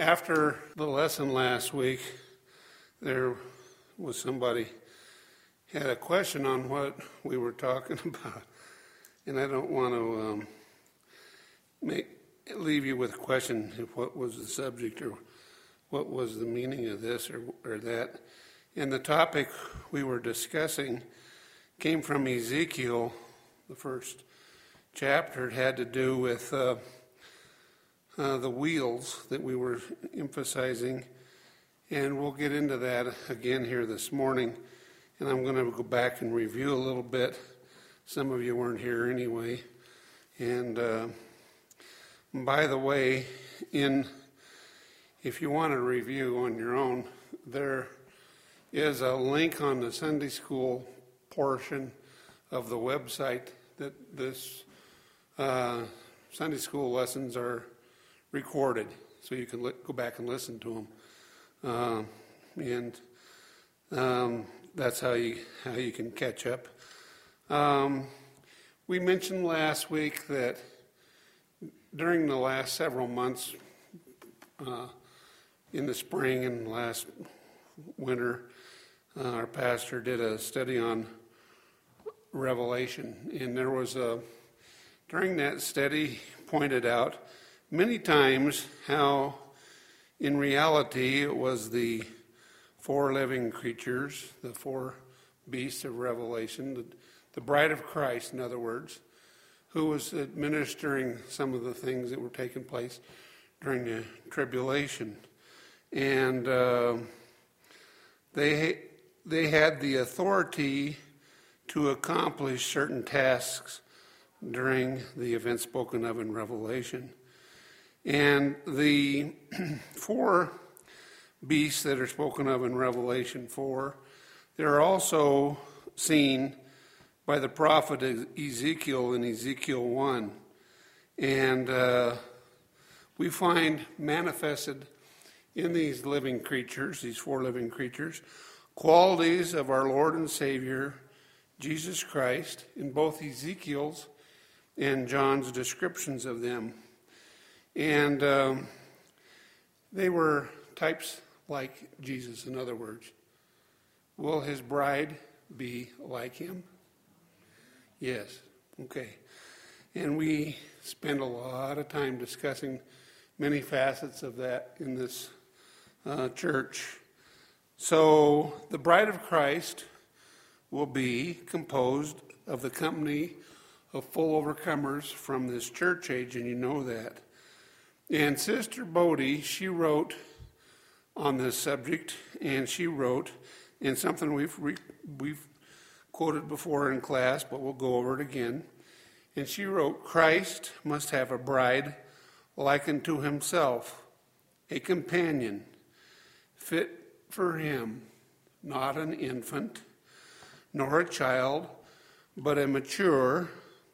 After the lesson last week, there was somebody had a question on what we were talking about, and I don't want to leave you with a question of what was the subject or what was the meaning of this or that. And the topic we were discussing came from Ezekiel, the first chapter. It had to do with the wheels that we were emphasizing, and we'll get into that again here this morning. And I'm going to go back and review a little bit. Some of you weren't here anyway. And by the way, if you want to review on your own, there is a link on the Sunday school portion of the website that this Sunday school lessons are recorded, so you can go back and listen to them, and that's how you can catch up. We mentioned last week that during the last several months, in the spring and last winter, our pastor did a study on Revelation, and there was during that study pointed out many times how in reality it was the four living creatures, the four beasts of Revelation, the bride of Christ, in other words, who was administering some of the things that were taking place during the tribulation. And they had the authority to accomplish certain tasks during the events spoken of in Revelation. And the four beasts that are spoken of in Revelation 4, they're also seen by the prophet Ezekiel in Ezekiel 1. And we find manifested in these living creatures, these four living creatures, qualities of our Lord and Savior, Jesus Christ, in both Ezekiel's and John's descriptions of them. And they were types like Jesus, in other words. Will his bride be like him? Yes. Okay. And we spend a lot of time discussing many facets of that in this church. So the bride of Christ will be composed of the company of full overcomers from this church age, and you know that. And Sister Bodie, she wrote on this subject, and she wrote in something we've quoted before in class, but we'll go over it again. And she wrote, Christ must have a bride like unto himself, a companion fit for him, not an infant, nor a child, but a mature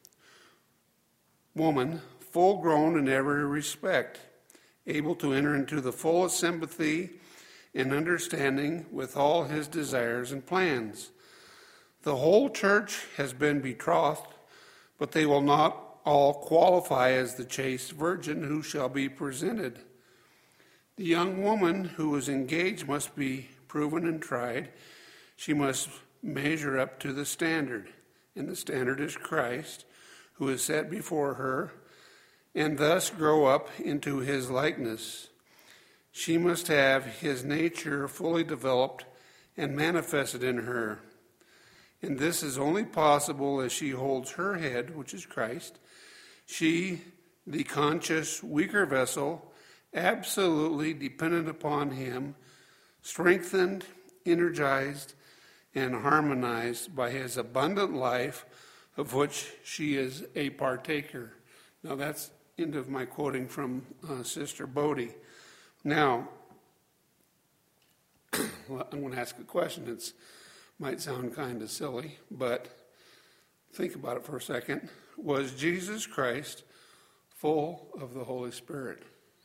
woman, full grown in every respect, able to enter into the fullest sympathy and understanding with all his desires and plans. The whole church has been betrothed, but they will not all qualify as the chaste virgin who shall be presented. The young woman who is engaged must be proven and tried. She must measure up to the standard, and the standard is Christ, who is set before her, and thus grow up into his likeness. She must have his nature fully developed and manifested in her. And this is only possible as she holds her head, which is Christ, she, the conscious, weaker vessel, absolutely dependent upon him, strengthened, energized, and harmonized by his abundant life, of which she is a partaker. Now that's end of my quoting from Sister Bodie. Now, I'm going to ask a question. It might sound kind of silly, but think about it for a second. Was Jesus Christ full of the Holy Spirit?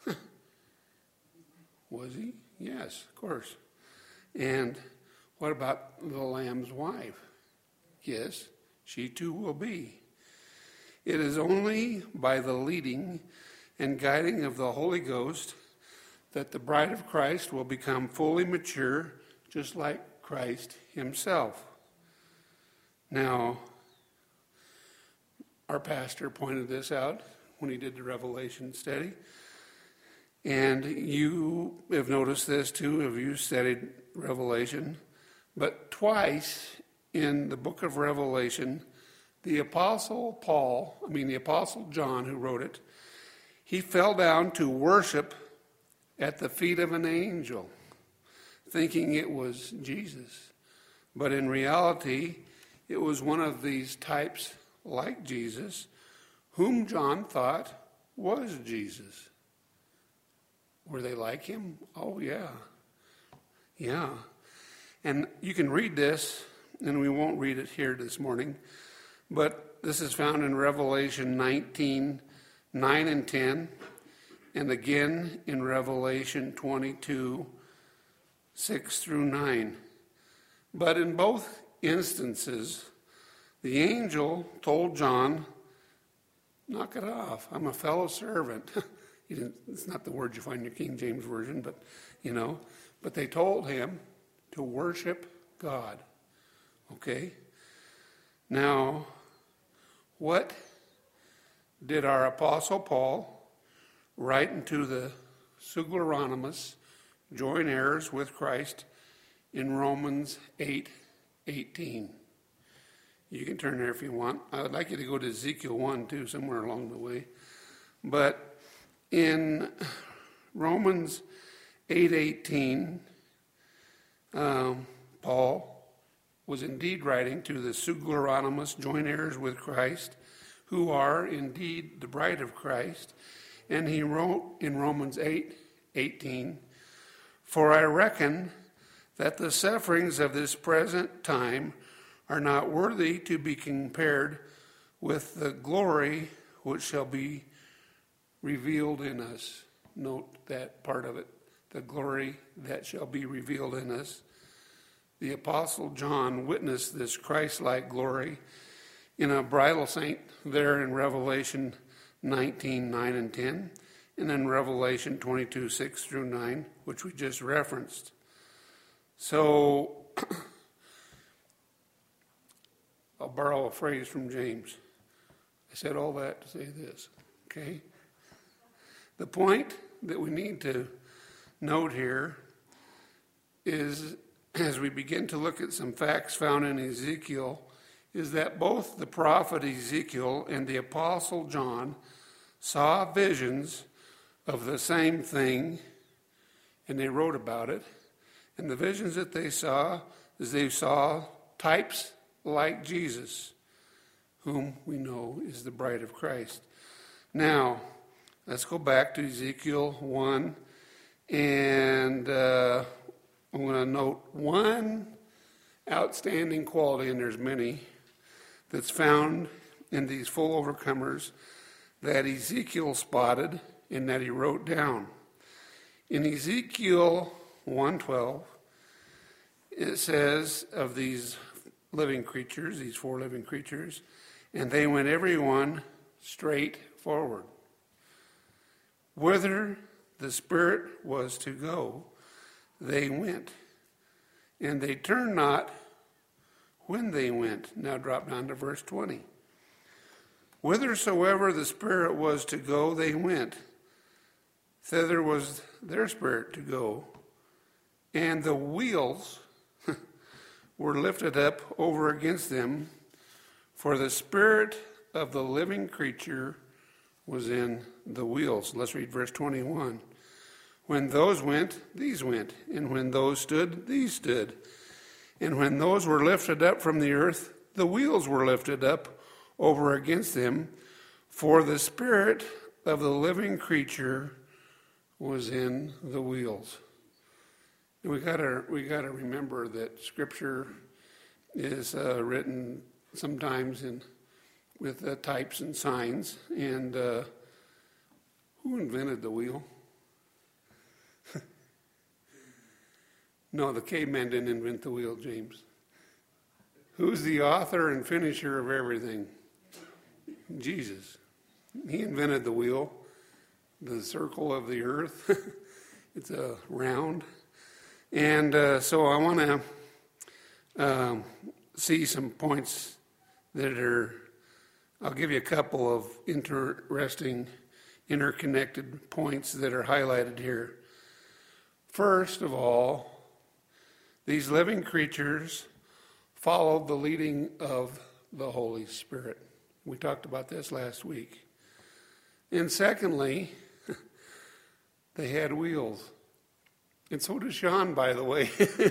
Was he? Yes, of course. And what about the Lamb's wife? Yes, she too will be. It is only by the leading and guiding of the Holy Ghost that the bride of Christ will become fully mature, just like Christ himself. Now, our pastor pointed this out when he did the Revelation study. And you have noticed this too, if you studied Revelation. But twice in the book of Revelation, the Apostle John, who wrote it, he fell down to worship at the feet of an angel, thinking it was Jesus. But in reality, it was one of these types like Jesus, whom John thought was Jesus. Were they like him? Oh, yeah. Yeah. And you can read this, and we won't read it here this morning, but this is found in Revelation 19, 9 and 10, and again in Revelation 22, 6 through 9. But in both instances, the angel told John, knock it off, I'm a fellow servant. It's not the word you find in your King James Version, but but they told him to worship God. Okay? Now, what did our Apostle Paul write into the Suglaronimus, joint heirs with Christ, in Romans 8:18? You can turn there if you want. I would like you to go to Ezekiel 1 too, somewhere along the way. But in Romans 8:18, Paul was indeed writing to the Suglaronimus, joint heirs with Christ, who are indeed the bride of Christ. And he wrote in Romans 8:18, "For I reckon that the sufferings of this present time are not worthy to be compared with the glory which shall be revealed in us." Note that part of it, the glory that shall be revealed in us. The Apostle John witnessed this Christ-like glory in a bridal saint there in Revelation 19, 9 and 10, and in Revelation 22, 6 through 9, which we just referenced. So, I'll borrow a phrase from James. I said all that to say this, okay? The point that we need to note here is, as we begin to look at some facts found in Ezekiel, is that both the prophet Ezekiel and the Apostle John saw visions of the same thing, and they wrote about it. And the visions that they saw is they saw types like Jesus, whom we know is the bride of Christ. Now, let's go back to Ezekiel 1, and I'm going to note one outstanding quality, and there's many, that's found in these full overcomers that Ezekiel spotted and that he wrote down. In Ezekiel 1:12, it says of these living creatures, these four living creatures, and they went every one straight forward. Whither the Spirit was to go, they went, and they turned not when they went. Now drop down to verse 20. Whithersoever the Spirit was to go, they went. Thither was their spirit to go. And the wheels were lifted up over against them, for the spirit of the living creature was in the wheels. Let's read verse 21. When those went, these went. And when those stood, these stood. And when those were lifted up from the earth, the wheels were lifted up over against them, for the spirit of the living creature was in the wheels. And we gotta remember that Scripture is written sometimes with types and signs. And who invented the wheel? No, the caveman didn't invent the wheel, James. Who's the author and finisher of everything? Jesus. He invented the wheel, the circle of the earth. It's a round. And so I want to see some points that I'll give you a couple of interesting, interconnected points that are highlighted here. First of all, these living creatures followed the leading of the Holy Spirit. We talked about this last week. And secondly, they had wheels. And so does Sean, by the way.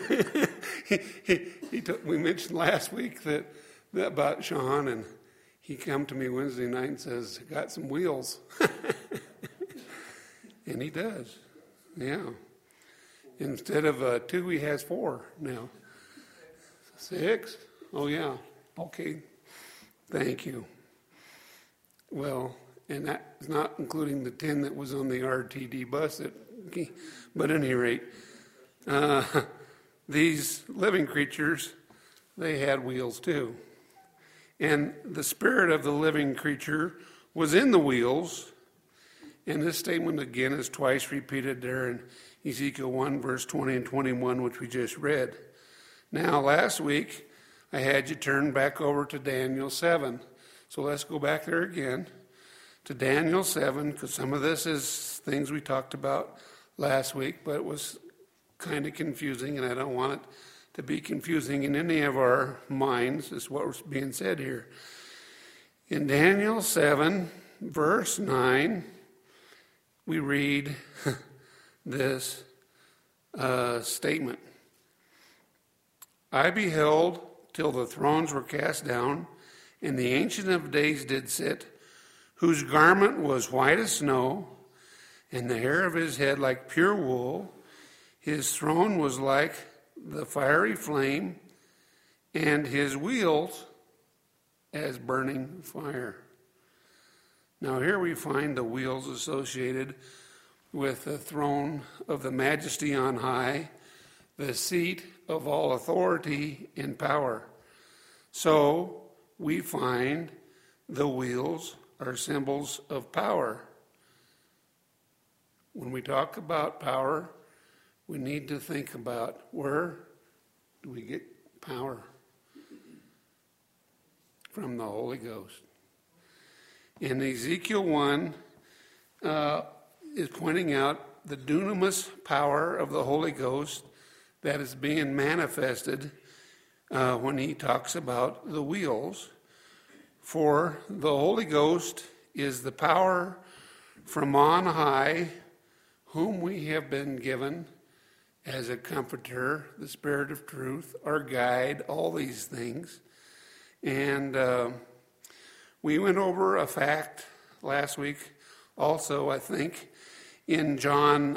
We mentioned last week that about Sean, and he come to me Wednesday night and says, got some wheels. And he does. Yeah. Instead of 2, he has 4 now. 6? Oh, yeah. Okay. Thank you. Well, and that's not including the 10 that was on the RTD bus. But at any rate, these living creatures, they had wheels too. And the spirit of the living creature was in the wheels. And this statement again is twice repeated there in Ezekiel 1, verse 20 and 21, which we just read. Now, last week, I had you turn back over to Daniel 7. So let's go back there again to Daniel 7, because some of this is things we talked about last week, but it was kind of confusing, and I don't want it to be confusing in any of our minds, is what was being said here. In Daniel 7, verse 9, we read this statement. I beheld till the thrones were cast down, and the Ancient of Days did sit, whose garment was white as snow, and the hair of his head like pure wool. His throne was like the fiery flame, and his wheels as burning fire. Now here we find the wheels associated with the throne of the Majesty on high, the seat of all authority and power. So we find the wheels are symbols of power. When we talk about power, we need to think about where do we get power? From the Holy Ghost. In Ezekiel 1 is pointing out the dunamis power of the Holy Ghost that is being manifested when he talks about the wheels. For the Holy Ghost is the power from on high, whom we have been given as a comforter, the Spirit of truth, our guide, all these things. And we went over a fact last week also, I think, in John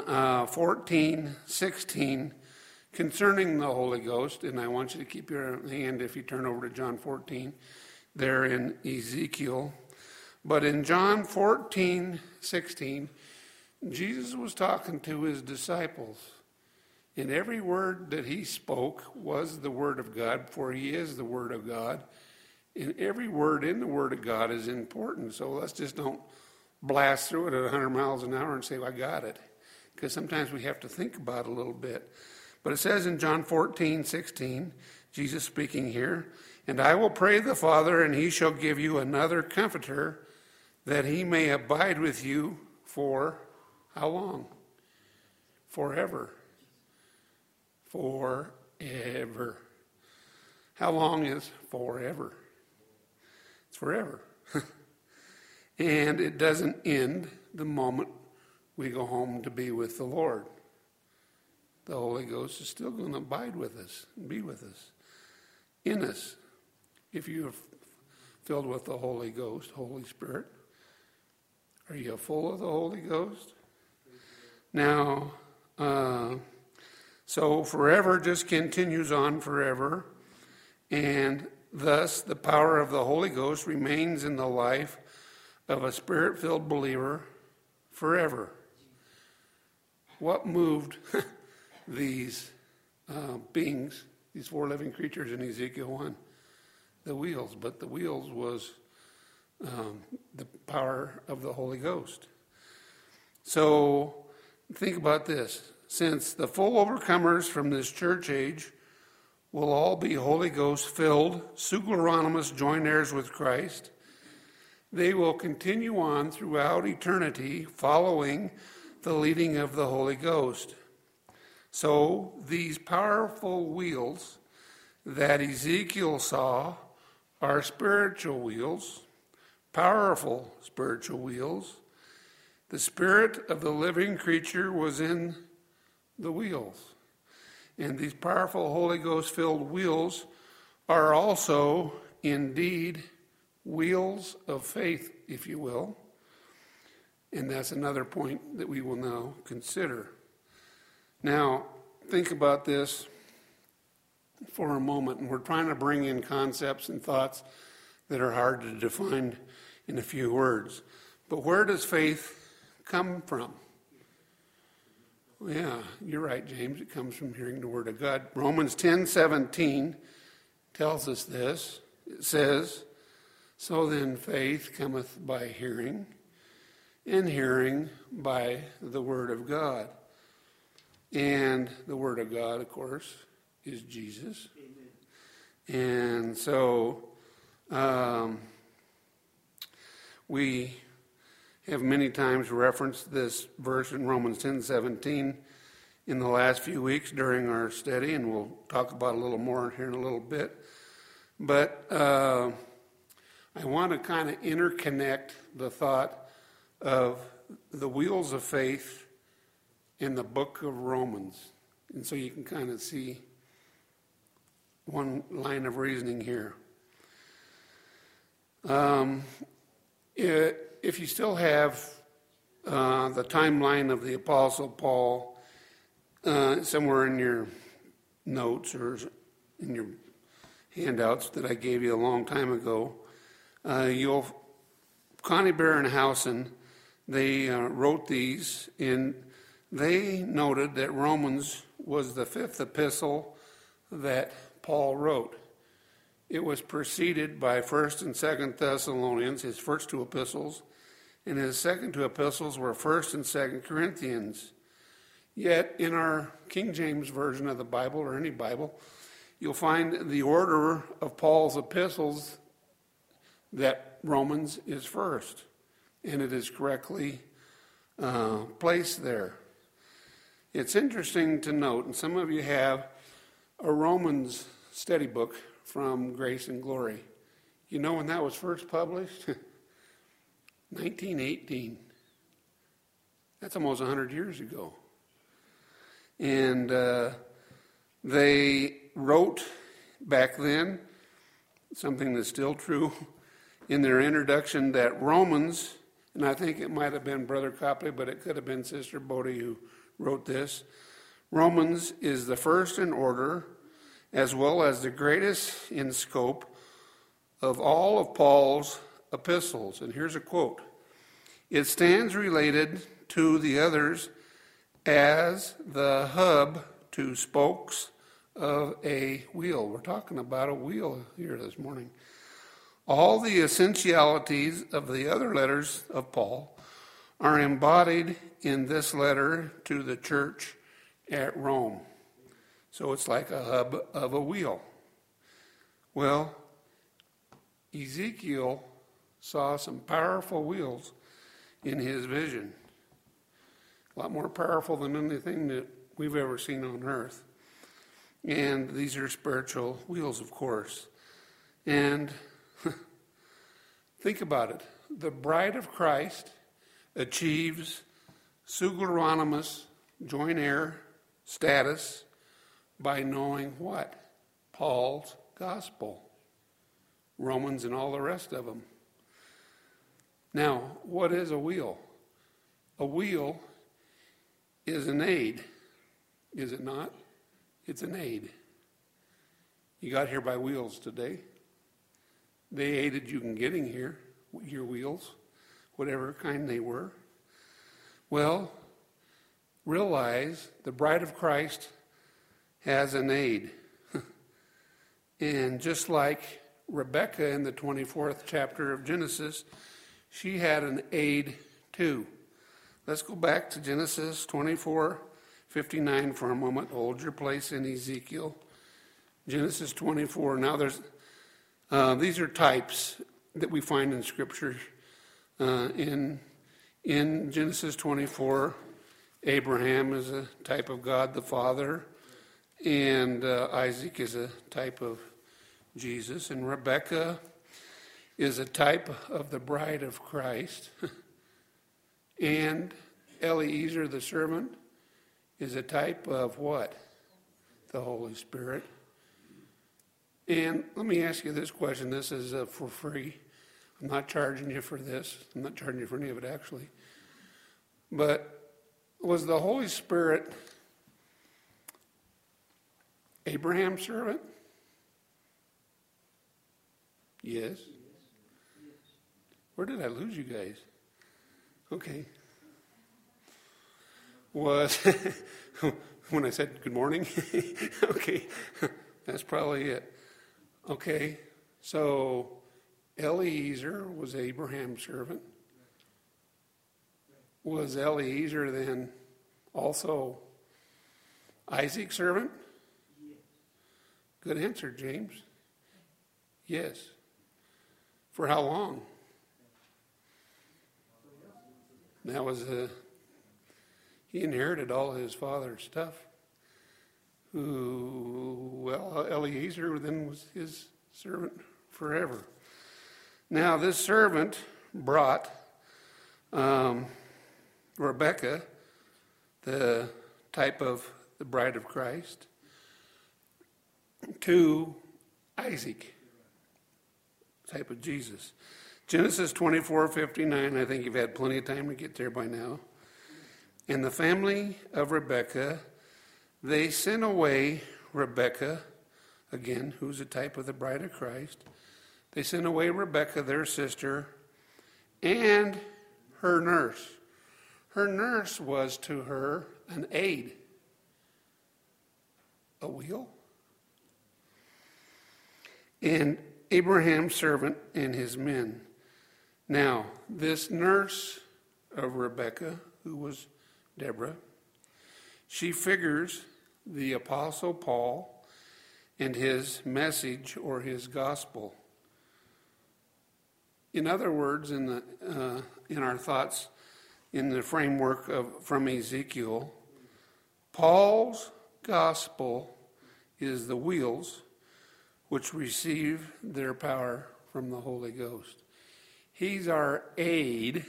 14:16 concerning the Holy Ghost. And I want you to keep your hand if you turn over to John 14 there in Ezekiel. But in John 14:16, Jesus was talking to his disciples. And every word that he spoke was the Word of God, for he is the Word of God. And every word in the Word of God is important. So let's just don't blast through it at 100 miles an hour and say, well, I got it. Because sometimes we have to think about it a little bit. But it says in John 14:16, Jesus speaking here, and I will pray the Father, and he shall give you another comforter, that he may abide with you for how long? Forever. Forever. How long is forever? It's forever. And it doesn't end the moment we go home to be with the Lord. The Holy Ghost is still going to abide with us, be with us, in us. If you are filled with the Holy Ghost, Holy Spirit, are you full of the Holy Ghost? Now, so forever just continues on forever, and thus the power of the Holy Ghost remains in the life of a Spirit-filled believer forever. What moved these beings, these 4 living creatures in Ezekiel 1? The wheels, but the wheels was the power of the Holy Ghost. So think about this. since the full overcomers from this church age will all be Holy Ghost filled, superanonymous joint heirs with Christ, they will continue on throughout eternity following the leading of the Holy Ghost. So these powerful wheels that Ezekiel saw are spiritual wheels, powerful spiritual wheels. The spirit of the living creature was in the wheels. And these powerful Holy Ghost-filled wheels are also indeed wheels of faith, if you will. And that's another point that we will now consider. Now, think about this for a moment. And we're trying to bring in concepts and thoughts that are hard to define in a few words. But where does faith come from? Well, yeah, you're right, James. It comes from hearing the Word of God. Romans 10:17 tells us this. It says, "So then faith cometh by hearing, and hearing by the Word of God." And the Word of God, of course, is Jesus. Amen. And so we have many times referenced this verse in Romans 10:17 in the last few weeks during our study, and we'll talk about it a little more here in a little bit. But I want to kind of interconnect the thought of the wheels of faith in the book of Romans. And so you can kind of see one line of reasoning here. If you still have the timeline of the Apostle Paul somewhere in your notes or in your handouts that I gave you a long time ago, Connie Barenhausen, they wrote these, and they noted that Romans was the fifth epistle that Paul wrote. It was preceded by 1st and 2nd Thessalonians, his first two epistles, and his second two epistles were 1st and 2nd Corinthians. Yet in our King James Version of the Bible, or any Bible, you'll find the order of Paul's epistles that Romans is first, and it is correctly placed there. It's interesting to note, and some of you have a Romans study book from Grace and Glory. You know when that was first published? 1918. That's almost 100 years ago. And they wrote back then, something that's still true, in their introduction that Romans, and I think it might have been Brother Copley, but it could have been Sister Bodie who wrote this, Romans is the first in order as well as the greatest in scope of all of Paul's epistles. And here's a quote. It stands related to the others as the hub to spokes of a wheel. We're talking about a wheel here this morning. All the essentialities of the other letters of Paul are embodied in this letter to the church at Rome. So it's like a hub of a wheel. Well, Ezekiel saw some powerful wheels in his vision. A lot more powerful than anything that we've ever seen on earth. And these are spiritual wheels, of course. And think about it. The bride of Christ achieves superanonymous joint heir status by knowing what? Paul's gospel. Romans and all the rest of them. Now, what is a wheel? A wheel is an aid, is it not? It's an aid. You got here by wheels today. They aided you in getting here, your wheels, whatever kind they were. Well, realize the bride of Christ has an aid. And just like Rebecca in the 24th chapter of Genesis, she had an aid too. Let's go back to Genesis 24, 59 for a moment. Hold your place in Ezekiel. Genesis 24. Now these are types that we find in Scripture. In Genesis 24, Abraham is a type of God the Father, and Isaac is a type of Jesus, and Rebekah is a type of the bride of Christ, and Eliezer the servant is a type of what? The Holy Spirit. And let me ask you this question. This is for free. I'm not charging you for this. I'm not charging you for any of it, actually. But was the Holy Spirit Abraham's servant? Yes. Where did I lose you guys? Okay. Was when I said good morning? Okay. That's probably it. Okay. So Eliezer was Abraham's servant. Was Eliezer then also Isaac's servant? Good answer, James. Yes. For how long? That was he inherited all his father's stuff. Eliezer then was his servant forever. Now this servant brought Rebekah, the type of the bride of Christ, to Isaac, type of Jesus. Genesis 24:59, I think you've had plenty of time to get there by now. And the family of Rebekah, they sent away Rebekah, again, who's a type of the bride of Christ. They sent away Rebekah, their sister, and her nurse. Her nurse was to her an aid. A wheel? And Abraham's servant and his men. Now, this nurse of Rebekah, who was Deborah, she figures the Apostle Paul and his message or his gospel. In other words, in our thoughts, in the framework from Ezekiel, Paul's gospel is the wheels which receive their power from the Holy Ghost. He's our aid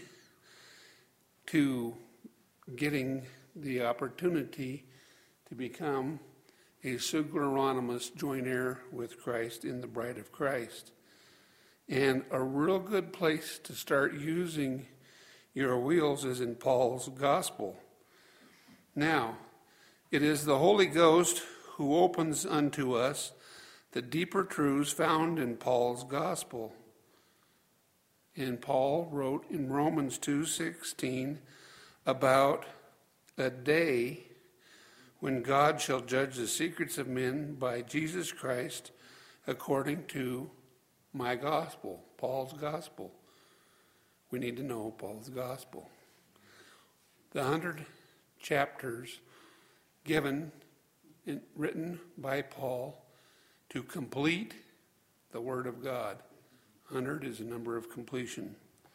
to getting the opportunity to become a superanonymous joint heir with Christ in the bride of Christ. And a real good place to start using your wheels is in Paul's gospel. Now, it is the Holy Ghost who opens unto us the deeper truths found in Paul's gospel. And Paul wrote in Romans 2:16 about a day when God shall judge the secrets of men by Jesus Christ according to my gospel, Paul's gospel. We need to know Paul's gospel. The 100 chapters given and written by Paul to complete the Word of God. 100 is a number of completion.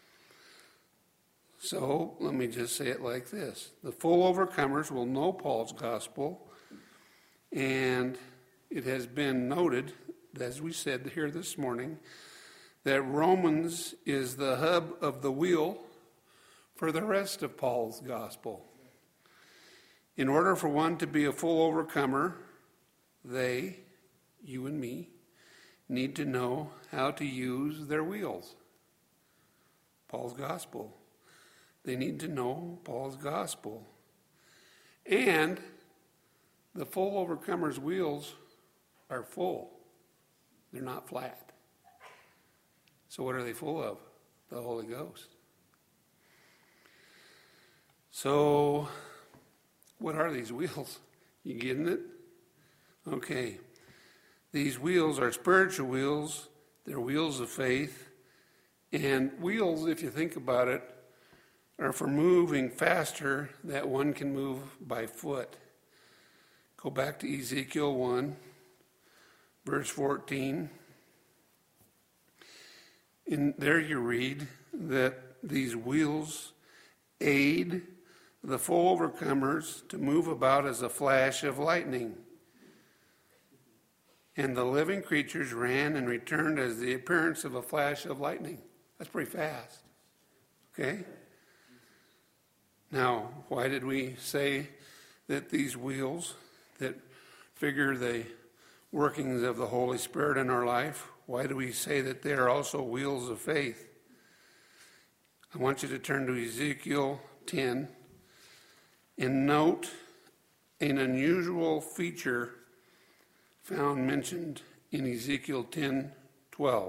So let me just say it like this. The full overcomers will know Paul's gospel, and it has been noted, as we said here this morning, that Romans is the hub of the wheel for the rest of Paul's gospel. In order for one to be a full overcomer, they, you and me, need to know how to use their wheels. Paul's gospel. They need to know Paul's gospel. And the full overcomer's wheels are full. They're not flat. So what are they full of? The Holy Ghost. So what are these wheels? You getting it? Okay. These wheels are spiritual wheels. They're wheels of faith. And wheels, if you think about it, are for moving faster than one can move by foot. Go back to Ezekiel 1, verse 14. In there you read that these wheels aid the full overcomers to move about as a flash of lightning. And the living creatures ran and returned as the appearance of a flash of lightning. That's pretty fast. Okay? Now, why did we say that these wheels that figure the workings of the Holy Spirit in our life, why do we say that they are also wheels of faith? I want you to turn to Ezekiel 10 and note an unusual feature found mentioned in Ezekiel 10:12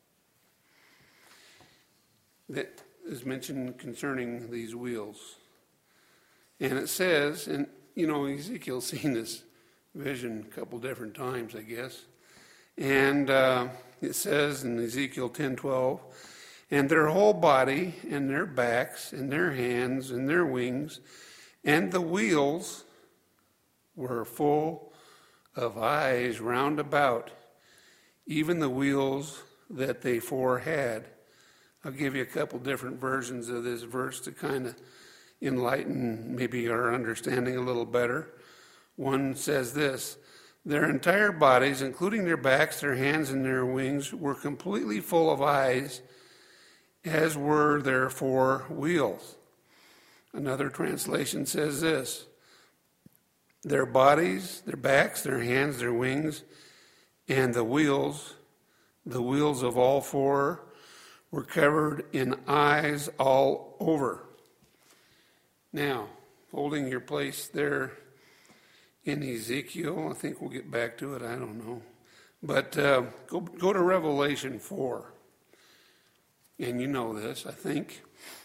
that is mentioned concerning these wheels. And it says, and Ezekiel's seen this vision a couple different times, I guess. And it says in Ezekiel 10:12, and their whole body and their backs and their hands and their wings and the wheels were full of eyes round about, even the wheels that they four had. I'll give you a couple different versions of this verse to kind of enlighten maybe our understanding a little better. One says this: their entire bodies, including their backs, their hands, and their wings, were completely full of eyes, as were their four wheels. Another translation says this: their bodies, their backs, their hands, their wings, and the wheels of all four were covered in eyes all over. Now, holding your place there in Ezekiel, I think we'll get back to it, I don't know. But go to Revelation 4. And you know this, I think.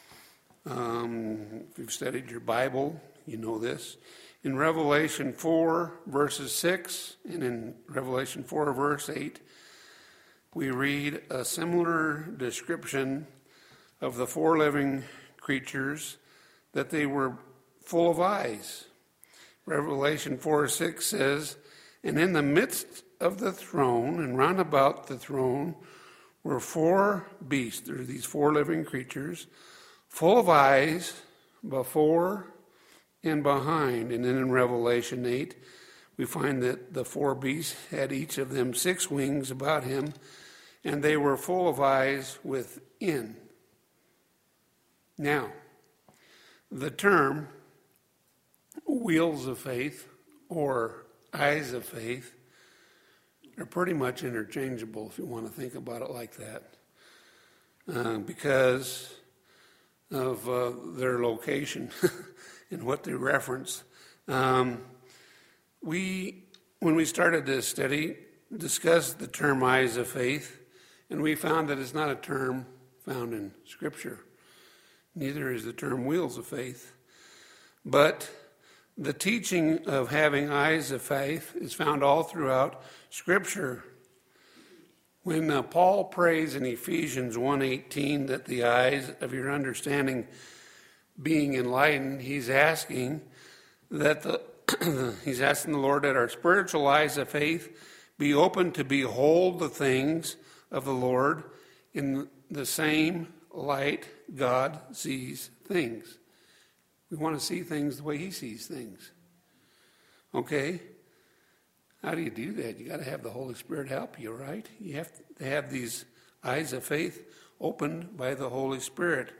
If you've studied your Bible, you know this. In Revelation 4, verses 6, and in Revelation 4, verse 8, we read a similar description of the four living creatures, that they were full of eyes. Revelation 4:6 says, and in the midst of the throne and round about the throne were four beasts. There are these four living creatures, full of eyes before and behind. And then in Revelation 8, we find that the four beasts had each of them 6 wings about him, and they were full of eyes within. Now, the term wheels of faith or eyes of faith are pretty much interchangeable if you want to think about it like that, because of their location and what they reference. When we started this study, discussed the term eyes of faith, and we found that it's not a term found in Scripture. Neither is the term wheels of faith. But the teaching of having eyes of faith is found all throughout Scripture. When Paul prays in Ephesians 1:18 that the eyes of your understanding being enlightened, he's asking the Lord that our spiritual eyes of faith be open to behold the things of the Lord in the same light God sees things. We want to see things the way he sees things. Okay? How do you do that? You got to have the Holy Spirit help you, right? You have to have these eyes of faith opened by the Holy Spirit.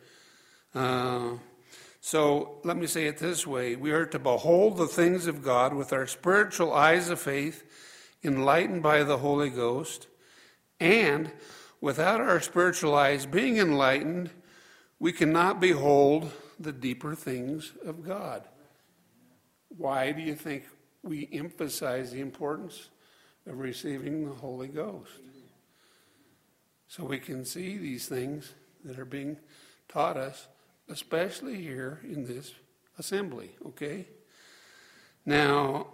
So let me say it this way. We are to behold the things of God with our spiritual eyes of faith, enlightened by the Holy Ghost. And without our spiritual eyes being enlightened, we cannot behold the deeper things of God. Why do you think we emphasize the importance of receiving the Holy Ghost? So we can see these things that are being taught us, especially here in this assembly, okay? Now,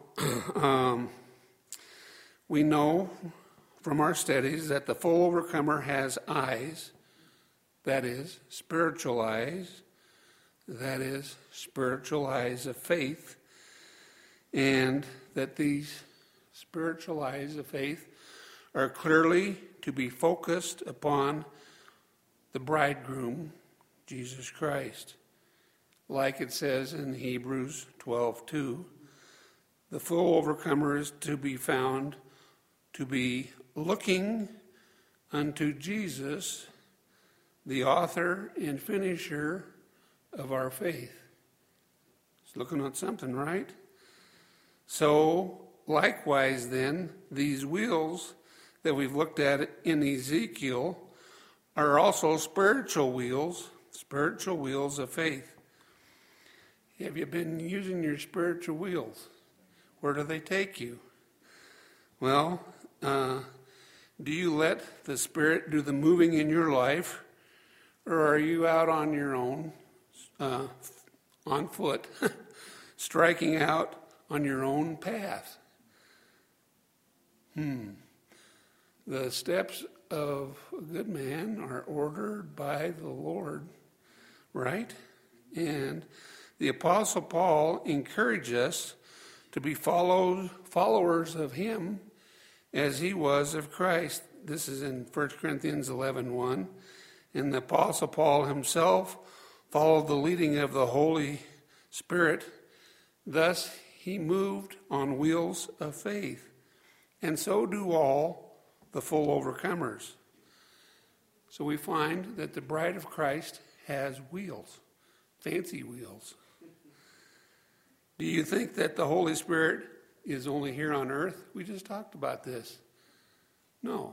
we know from our studies that the full overcomer has eyes, that is, spiritual eyes, that is, spiritual eyes of faith, and that these spiritual eyes of faith are clearly to be focused upon the bridegroom, Jesus Christ. Like it says in Hebrews 12:2, the full overcomer is to be found to be looking unto Jesus, the author and finisher of our faith. It's looking at something, right? So, likewise then, these wheels that we've looked at in Ezekiel are also spiritual wheels of faith. Have you been using your spiritual wheels? Where do they take you? Well, do you let the Spirit do the moving in your life, or are you out on your own, on foot, striking out on your own path? The steps of a good man are ordered by the Lord, right? And the Apostle Paul encouraged us to be followers of him as he was of Christ. This is in 1 Corinthians 11:1. And the Apostle Paul himself followed the leading of the Holy Spirit. Thus he moved on wheels of faith. And so do all the full overcomers. So we find that the bride of Christ has wheels, fancy wheels. Do you think that the Holy Spirit is only here on earth? We just talked about this. No.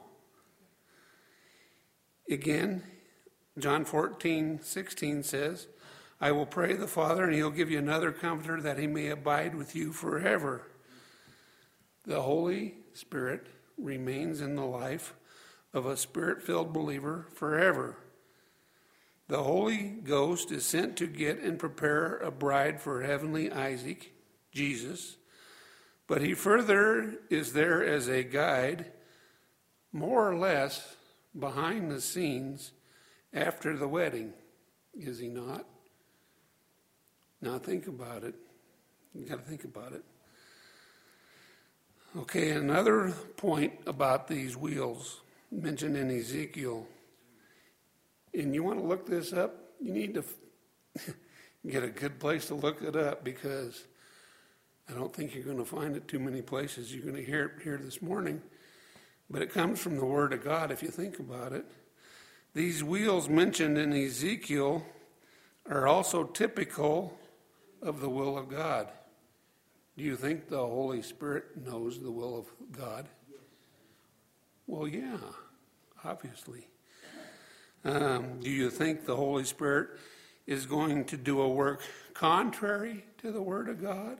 Again, John 14:16 says, I will pray the Father, and he'll give you another comforter that he may abide with you forever. The Holy Spirit remains in the life of a Spirit-filled believer forever. The Holy Ghost is sent to get and prepare a bride for heavenly Isaac, Jesus, but he further is there as a guide, more or less behind the scenes after the wedding, is he not? Now think about it. You got to think about it. Okay, another point about these wheels mentioned in Ezekiel, and you want to look this up, you need to get a good place to look it up, because I don't think you're going to find it too many places. You're going to hear it here this morning, but it comes from the Word of God if you think about it. These wheels mentioned in Ezekiel are also typical of the will of God. Do you think the Holy Spirit knows the will of God? Well, yeah, obviously. Do you think the Holy Spirit is going to do a work contrary to the Word of God?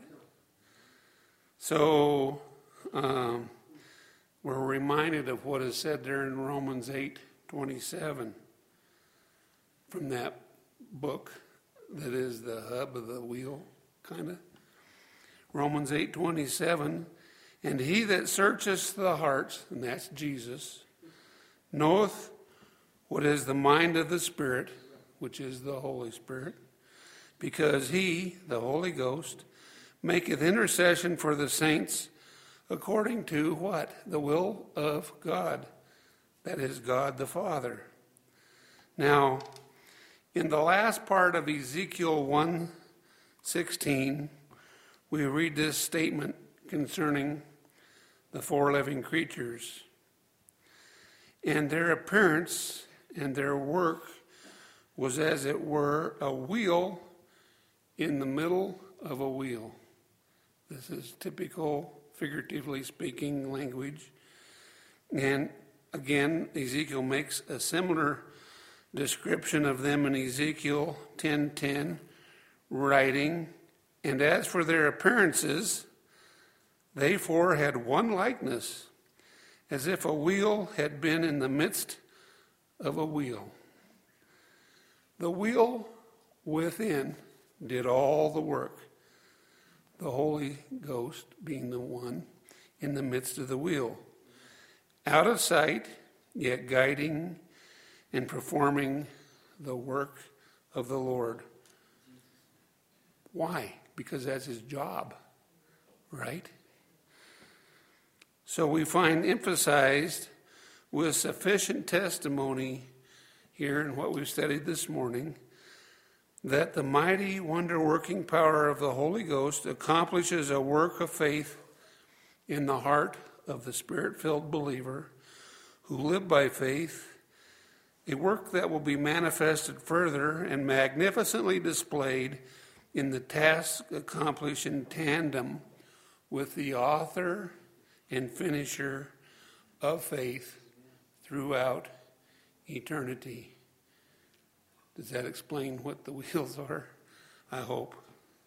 So we're reminded of what is said there in Romans 8:27 from that book that is the hub of the wheel, kind of. Romans 8:27, and he that searcheth the hearts, and that's Jesus, knoweth what is the mind of the Spirit, which is the Holy Spirit, because he, the Holy Ghost, maketh intercession for the saints according to what? The will of God. That is God the Father. Now, in the last part of Ezekiel 1:16, we read this statement concerning the four living creatures. And their appearance and their work was as it were a wheel in the middle of a wheel. This is typical, figuratively speaking, language. And again, Ezekiel makes a similar description of them in Ezekiel 10:10, writing, and as for their appearances, they four had one likeness, as if a wheel had been in the midst of a wheel. The wheel within did all the work, the Holy Ghost being the one in the midst of the wheel, out of sight, yet guiding and performing the work of the Lord. Why? Because that's his job, right? So we find emphasized with sufficient testimony here in what we've studied this morning that the mighty wonder-working power of the Holy Ghost accomplishes a work of faith in the heart of the Spirit-filled believer who live by faith, a work that will be manifested further and magnificently displayed in the task accomplished in tandem with the author and finisher of faith throughout eternity. Does that explain what the wheels are? I hope.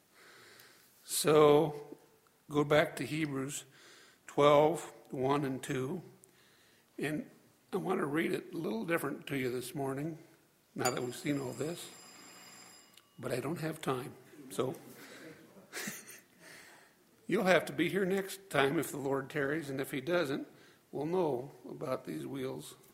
So, go back to Hebrews 12, 1 and 2. And I want to read it a little different to you this morning, now that we've seen all this. But I don't have time. So, you'll have to be here next time if the Lord tarries. And if he doesn't, we'll know about these wheels.